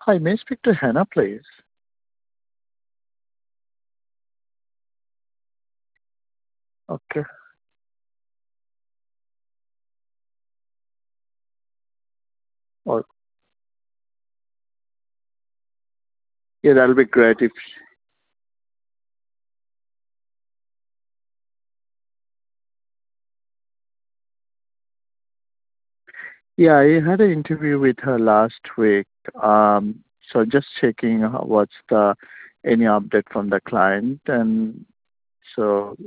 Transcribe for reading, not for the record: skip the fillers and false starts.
Hi, may I speak to Hannah, please? Okay. Or yeah, that'll be great if yeah, I had an interview with her last week. So just checking what's the any update from the client, and so